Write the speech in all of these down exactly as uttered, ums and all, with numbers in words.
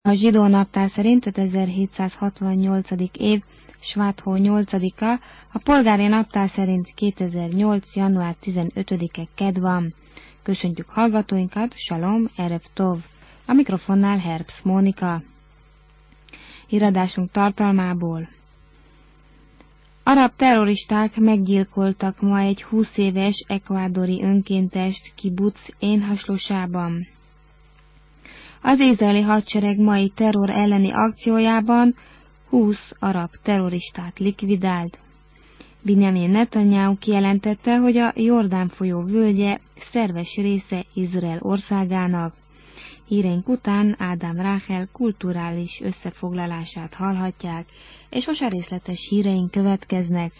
A zsidó naptár szerint ötezer-hétszázhatvannyolcadik év Svát-hó nyolcadika, a polgári naptár szerint kétezer-nyolc. január tizenötödike kedd van. Köszöntjük hallgatóinkat, Salom, Erev Tov. A mikrofonnál Herbst Mónika. Híradásunk tartalmából. Arab terroristák meggyilkoltak ma egy húsz éves ekvádori önkéntest kibuc Énhaslósában. Az izraeli hadsereg mai terror elleni akciójában húsz arab terroristát likvidált. Binyamin Netanyahu kijelentette, hogy a Jordán folyó völgye szerves része Izrael országának. Híreink után Ádám Ráhel kulturális összefoglalását hallhatják, és most a részletes híreink következnek.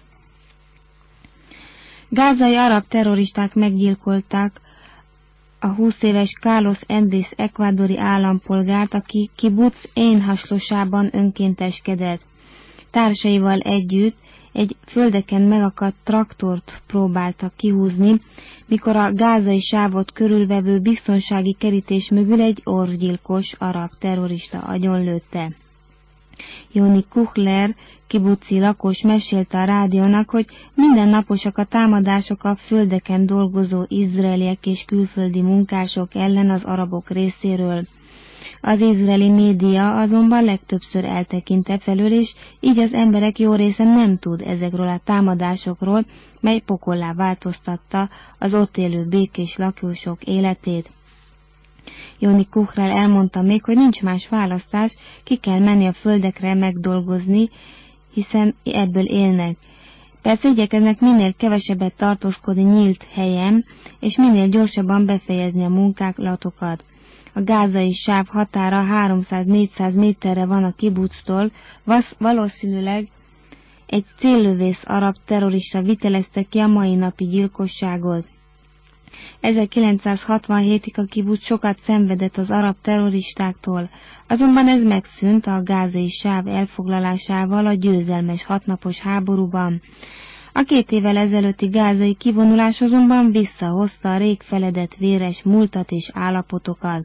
Gázai arab terroristák meggyilkolták a húsz éves Carlos Endés ekvádori állampolgárt, aki kibuc Énhaslósában önkénteskedett. Társaival együtt egy földeken megakadt traktort próbáltak kihúzni, mikor a gázai sávot körülvevő biztonsági kerítés mögül egy orvgyilkos arab terrorista agyonlőtte. Yoni Kuchler, kibuci lakos mesélte a rádiónak, hogy mindennaposak a támadások a földeken dolgozó izraeliek és külföldi munkások ellen az arabok részéről. Az izraeli média azonban legtöbbször eltekint felől, és így az emberek jó része nem tud ezekről a támadásokról, mely pokollá változtatta az ott élő békés lakosok életét. Yoni Kuchler elmondta még, hogy nincs más választás, ki kell menni a földekre megdolgozni, hiszen ebből élnek. Persze igyekeznek minél kevesebbet tartózkodni nyílt helyen, és minél gyorsabban befejezni a munkálatokat. A gázai sáv határa háromszáz-négyszáz méterre van a kibuctól, valószínűleg egy céllövész arab terrorista vitelezte ki a mai napi gyilkosságot. ezerkilencszázhatvanhétig a kibuc sokat szenvedett az arab terroristáktól, azonban ez megszűnt a gázai sáv elfoglalásával a győzelmes hatnapos háborúban. A két évvel ezelőtti gázai kivonulás azonban visszahozta a rég feledett véres múltat és állapotokat.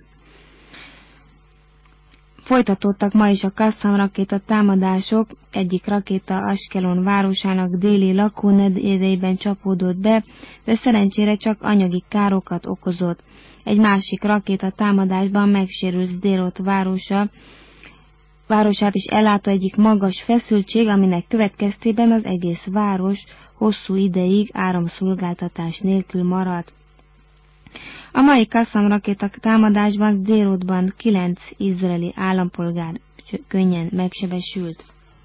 Folytatódtak ma is a Qassam rakéta támadások, egyik rakéta Askelon városának déli lakónegyedeiben csapódott be, de szerencsére csak anyagi károkat okozott. Egy másik rakéta támadásban megsérült Sderot városa, városát is ellátó egyik magas feszültség, aminek következtében az egész város hosszú ideig áramszolgáltatás nélkül maradt. A mai Qassam rakéta támadásban Sderotban kilenc izraeli állampolgár könnyen megsebesült.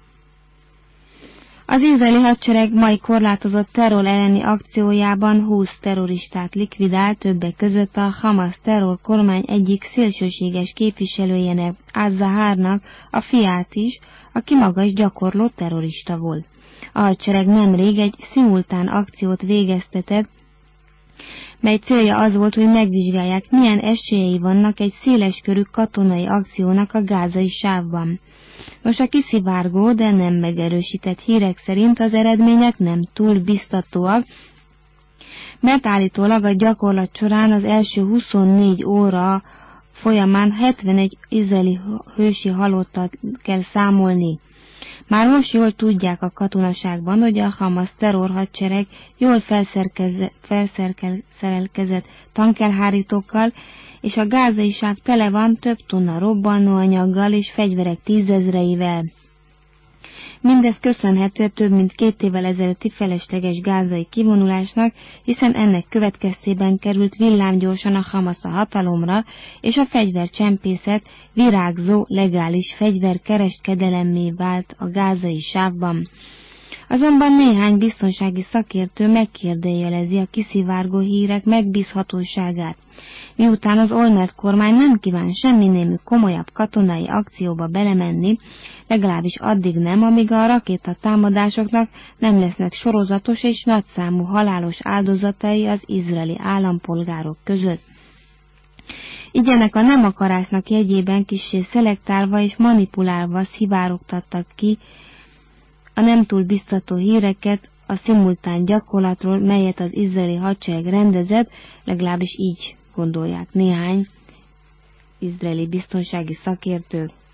Az izraeli hadsereg mai korlátozott terror elleni akciójában húsz terroristát likvidált, többek között a Hamas terror kormány egyik szélsőséges képviselőjének, Az-Zaharnak a fiát is, aki maga is gyakorló terrorista volt. A hadsereg nemrég egy szimultán akciót végeztetett, mely célja az volt, hogy megvizsgálják, milyen esélyei vannak egy széleskörű katonai akciónak a gázai sávban. Nos, a kiszivárgó, de nem megerősített hírek szerint az eredmények nem túl biztatóak, mert állítólag a gyakorlat során az első huszonnégy óra folyamán hetvenegy izraeli hősi halottat kell számolni. Már most jól tudják a katonaságban, hogy a Hamas terrorhadsereg jól felszerelkezett tankelhárítókkal, és a gázai sáv tele van több tonna robbanóanyaggal és fegyverek tízezreivel. Mindez köszönhető több mint két évvel ezelőtti felesleges gázai kivonulásnak, hiszen ennek következtében került villámgyorsan a Hamas a hatalomra, és a fegyvercsempészet virágzó legális fegyverkereskedelemmé vált a gázai sávban. Azonban néhány biztonsági szakértő megkérdőjelezi a kiszivárgó hírek megbízhatóságát. Miután az Olmert kormány nem kíván semmi némű komolyabb katonai akcióba belemenni, legalábbis addig nem, amíg a rakéta támadásoknak nem lesznek sorozatos és nagyszámú halálos áldozatai az izraeli állampolgárok között. Így ennek a nem akarásnak jegyében kissé szelektálva és manipulálva szivárogtattak ki a nem túl biztató híreket a szimultán gyakorlatról, melyet az izraeli hadsereg rendezett, legalábbis így gondolják néhány izraeli biztonsági szakértők.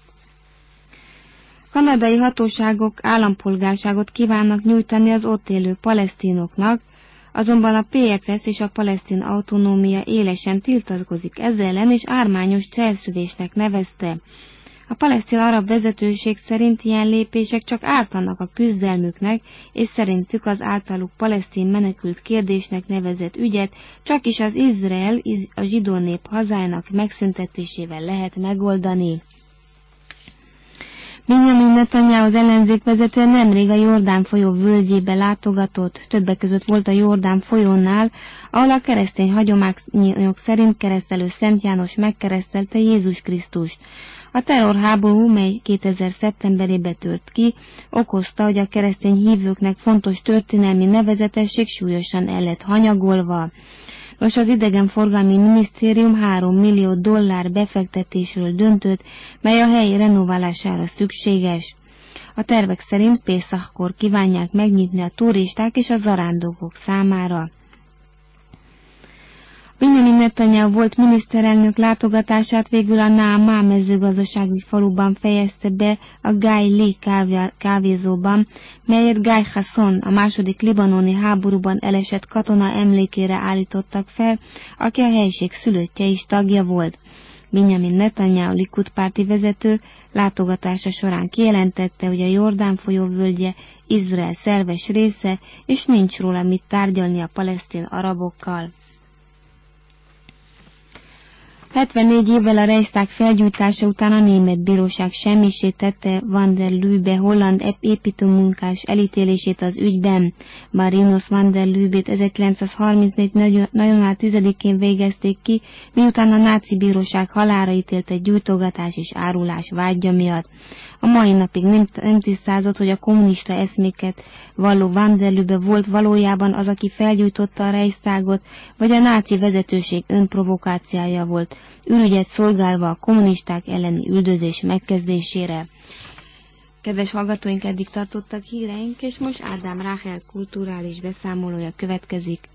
Kanadai hatóságok állampolgárságot kívánnak nyújtani az ott élő palesztinoknak, azonban a pé ef es és a palesztin autonómia élesen tiltakozik ezzel ellen, és ármányos cselszülésnek nevezte. A palesztin arab vezetőség szerint ilyen lépések csak ártanak a küzdelmüknek, és szerintük az általuk palesztin menekült kérdésnek nevezett ügyet csak is az Izrael, a zsidó nép hazájának megszüntetésével lehet megoldani. Benjamin Netanyahu az ellenzék vezetője nemrég a Jordán folyó völgyébe látogatott, többek között volt a Jordán folyónál, ahol a keresztény hagyományok szerint keresztelő Szent János megkeresztelte Jézus Krisztust. A terrorháború, mely kétezer szeptemberében tört ki, okozta, hogy a keresztény hívőknek fontos történelmi nevezetesség súlyosan el lett hanyagolva. Nos, az idegenforgalmi minisztérium három millió dollár befektetésről döntött, mely a hely renoválására szükséges. A tervek szerint Pészachkor kívánják megnyitni a turisták és a zarándokok számára. Benjamin Netanyahu volt miniszterelnök látogatását végül a Naamá mezőgazdasági faluban fejezte be a Guy Lee kávézóban, melyet Guy Hasson, a második libanoni háborúban elesett katona emlékére állítottak fel, aki a helység szülöttje is tagja volt. Benjamin Netanyahu Likud párti vezető látogatása során kijelentette, hogy a Jordán folyó völgye Izrael szerves része, és nincs róla mit tárgyalni a palesztin arabokkal. hetvennégy évvel a Reichstag felgyújtása után a német bíróság semmisítette Van der Lübe holland építőmunkás elítélését az ügyben. Marinus Van der Lübét ezerkilencszázharmincnégy január tizedikén végezték ki, miután a náci bíróság halálra ítélte gyújtogatás és árulás vágya miatt. A mai napig nem, nem tisztázott, hogy a kommunista eszméket valló Van der Lübe volt valójában az, aki felgyújtotta a Reichstagot, vagy a náci vezetőség önprovokációja volt, ürügyet szolgálva a kommunisták elleni üldözés megkezdésére. Kedves hallgatóink, eddig tartottak híreink, és most Ádám Ráhel kulturális beszámolója következik.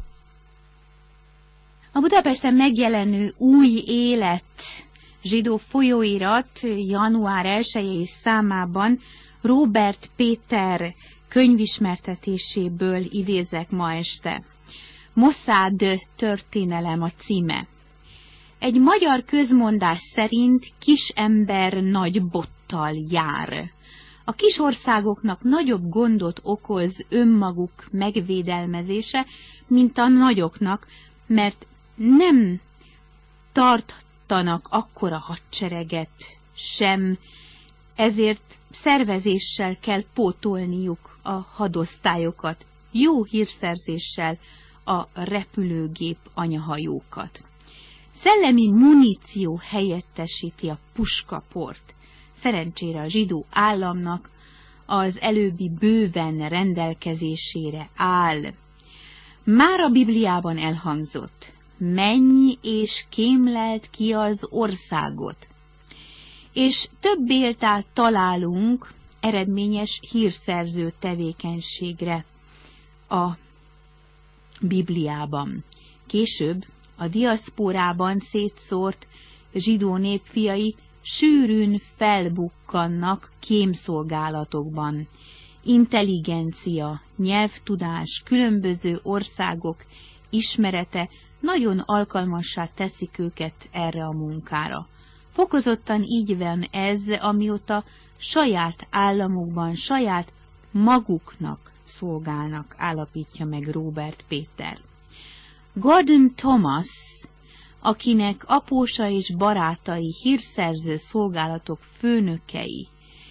A Budapesten megjelenő Új Élet zsidó folyóirat január elsejei számában Róbert Péter könyvismertetéséből idézek ma este. Mosszád történelem a címe. Egy magyar közmondás szerint kis ember nagy bottal jár. A kis országoknak nagyobb gondot okoz önmaguk megvédelmezése, mint a nagyoknak, mert nem tartanak akkora hadsereget sem, ezért szervezéssel kell pótolniuk a hadosztályokat, jó hírszerzéssel a repülőgép anyahajókat. Szellemi muníció helyettesíti a puskaport. Szerencsére a zsidó államnak az előbbi bőven rendelkezésére áll. Már a Bibliában elhangzott, menj és kémleld ki az országot. És több példát találunk eredményes hírszerző tevékenységre a Bibliában. Később a diaszporában szétszórt zsidó népfiai sűrűn felbukkannak kémszolgálatokban. Intelligencia, nyelvtudás, különböző országok ismerete nagyon alkalmassá teszik őket erre a munkára. Fokozottan így van ez, amióta saját államukban, saját maguknak szolgálnak, állapítja meg Róbert Péter. Gordon Thomas, akinek apósa és barátai hírszerző szolgálatok főnökei,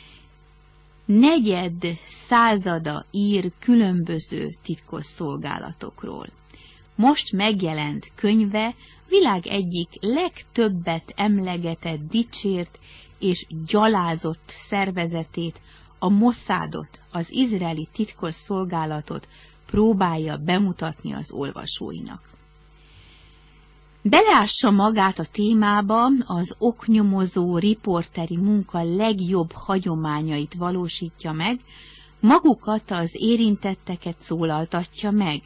negyed százada ír különböző titkos szolgálatokról. Most megjelent könyve világ egyik legtöbbet emlegetett, dicsért és gyalázott szervezetét, a Mosszádot, az izraeli titkos szolgálatot próbálja bemutatni az olvasóinak. Beleássa magát a témába, az oknyomozó riporteri munka legjobb hagyományait valósítja meg, magukat, az érintetteket szólaltatja meg.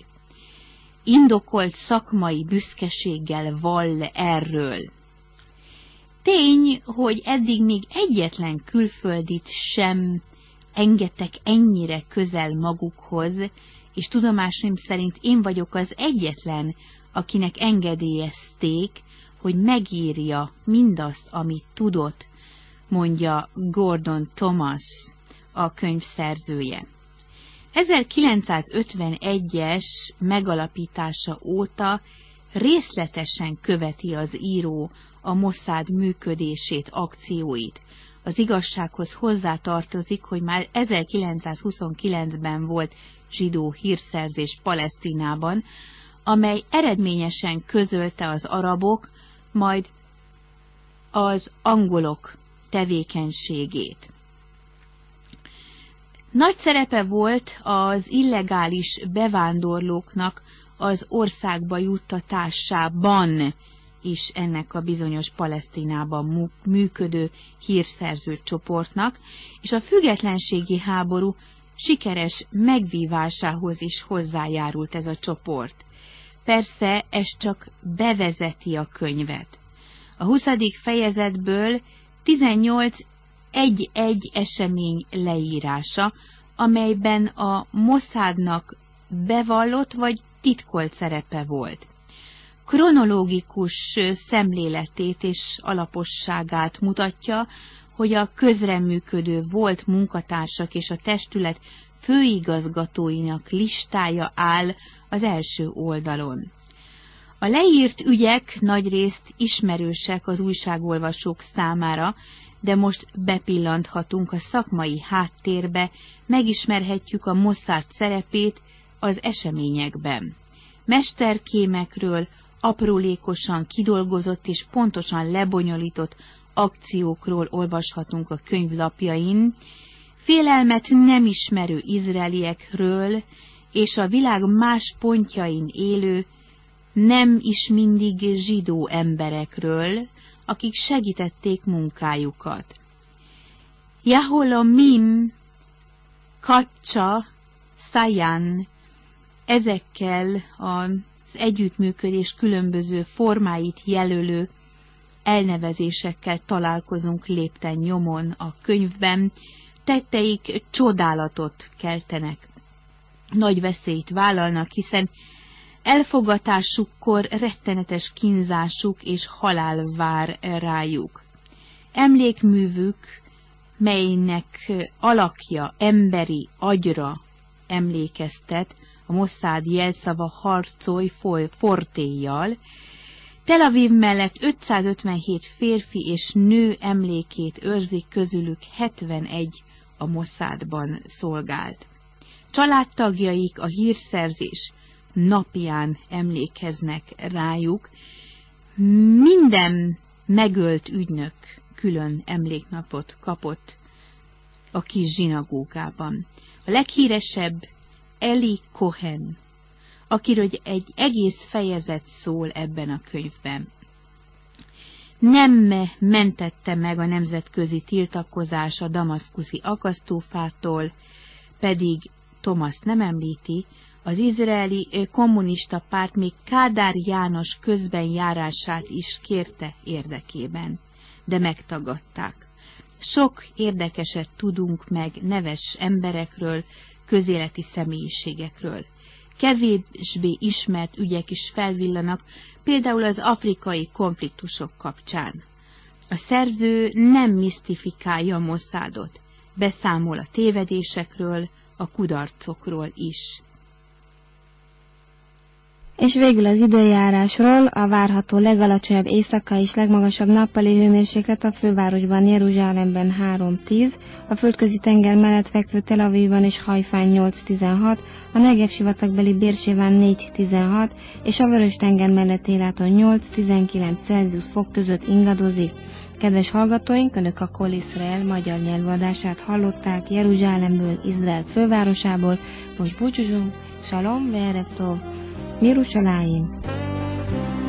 Indokolt szakmai büszkeséggel vall erről. Tény, hogy eddig még egyetlen külföldit sem engedtek ennyire közel magukhoz, és tudomásom szerint én vagyok az egyetlen, akinek engedélyezték, hogy megírja mindazt, amit tudott, mondja Gordon Thomas, a könyv szerzője. ezerkilencszázötvenegyes megalapítása óta részletesen követi az író a Mossad működését, akcióit. Az igazsághoz hozzátartozik, hogy már ezerkilencszázhuszonkilencben volt zsidó hírszerzés Palesztinában, amely eredményesen közölte az arabok, majd az angolok tevékenységét. Nagy szerepe volt az illegális bevándorlóknak az országba juttatásában is ennek a bizonyos Palesztinában működő hírszerző csoportnak, és a függetlenségi háború sikeres megvívásához is hozzájárult ez a csoport. Persze ez csak bevezeti a könyvet. A huszadik fejezetből tizennyolc egy-egy esemény leírása, amelyben a Mossadnak bevallott vagy titkolt szerepe volt. Kronológikus szemléletét és alaposságát mutatja, hogy a közreműködő volt munkatársak és a testület főigazgatóinak listája áll az első oldalon. A leírt ügyek nagyrészt ismerősek az újságolvasók számára, de most bepillanthatunk a szakmai háttérbe, megismerhetjük a Mossad szerepét az eseményekben. Mesterkémekről, aprólékosan kidolgozott és pontosan lebonyolított akciókról olvashatunk a könyvlapjain, félelmet nem ismerő izraeliekről és a világ más pontjain élő, nem is mindig zsidó emberekről, akik segítették munkájukat. Yaholomim, Katsa, Sayan, ezekkel az együttműködés különböző formáit jelölő elnevezésekkel találkozunk lépten nyomon a könyvben, tetteik csodálatot keltenek. Nagy veszélyt vállalnak, hiszen elfogatásukkor rettenetes kínzásuk és halál vár rájuk. Emlékművük, melynek alakja emberi agyra emlékeztet, a Mossad jelszava harcolj fortéjjal, Tel Aviv mellett ötszázötvenhét férfi és nő emlékét őrzik, közülük hetvenegy a Mossadban szolgált. Családtagjaik a hírszerzés napján emlékeznek rájuk. Minden megölt ügynök külön emléknapot kapott a kis zsinagógában. A leghíresebb Eli Cohen, akiről egy egész fejezet szól ebben a könyvben. Nem mentette meg a nemzetközi tiltakozás a damaszkuszi akasztófától, pedig Thomas nem említi, az izraeli kommunista párt még Kádár János közbenjárását is kérte érdekében, de megtagadták. Sok érdekeset tudunk meg neves emberekről, közéleti személyiségekről. Kevésbé ismert ügyek is felvillanak, például az afrikai konfliktusok kapcsán. A szerző nem misztifikálja a Mossadot, beszámol a tévedésekről, a kudarcokról is. És végül az időjárásról: a várható legalacsonyabb éjszakai és legmagasabb nappali hőmérséklet a fővárosban, Jeruzsálemben három tíz, a földközi tenger mellett fekvő Tel Avivban és Hajfán nyolc tizenhat, a Negev sivatagbeli Bérsében négy tizenhat, és a Vörös-tenger mellett Éláton nyolc tizenkilenc Celsius fok között ingadozik. Kedves hallgatóink, Önök a Kol Izrael magyar nyelvadását hallották Jeruzsálemből, Izrael fővárosából. Most búcsúzunk, Salom, Ve'erev Tov, Mirushalayim.